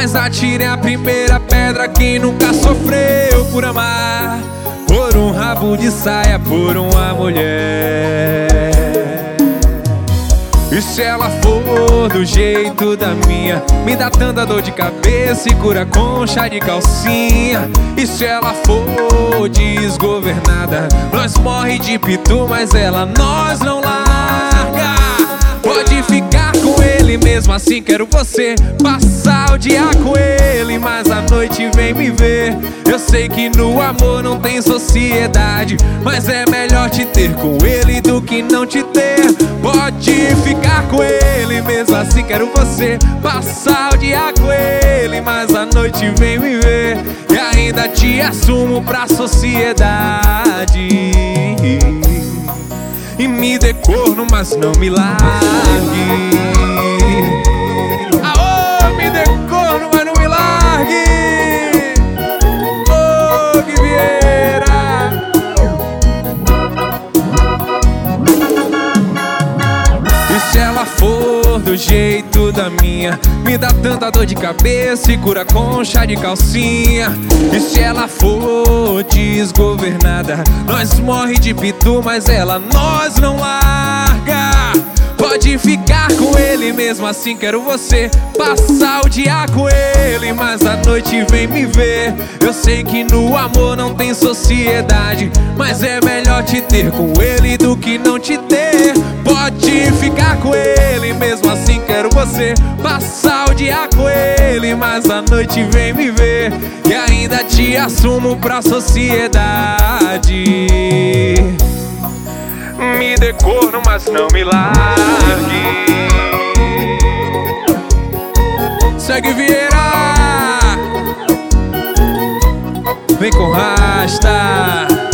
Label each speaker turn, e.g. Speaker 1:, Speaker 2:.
Speaker 1: Mas atire a primeira pedra quem nunca sofreu por amar, por um rabo de saia, por uma mulher. E se ela for do jeito da minha, me dá tanta dor de cabeça e cura com chá de calcinha. E se ela for desgovernada, nós morre de pitu, mas ela nós não larga. Pode ficar com ele, mesmo assim quero você, passar o dia com ele, mas à noite vem me ver. Eu sei que no amor não tem sociedade, mas é melhor te ter com ele do que não te ter. Pode ficar com ele, mesmo assim quero você, passar o dia com ele, mas à noite vem me ver. E ainda te assumo pra sociedade. E me dê corno, mas não me largue. Aô, me dê corno, mas não me largue. Ô, que Vieira. E se ela for do jeito da minha, me dá tanta dor de cabeça e cura com chá de calcinha. E se ela for desgovernada, nós morre de pitu, mas ela nós não larga. Pode ficar com ele, mesmo assim quero você, passar o dia com ele, mas à noite vem me ver. Eu sei que no amor não tem sociedade, mas é melhor te ter com ele do que não te ter. Pode ficar com ele, mesmo assim quero você, passar o dia com ele, mas à noite vem me ver. E ainda te assumo pra sociedade. Me dê corno, mas não me largue. Segue Vieira, vem com rasta.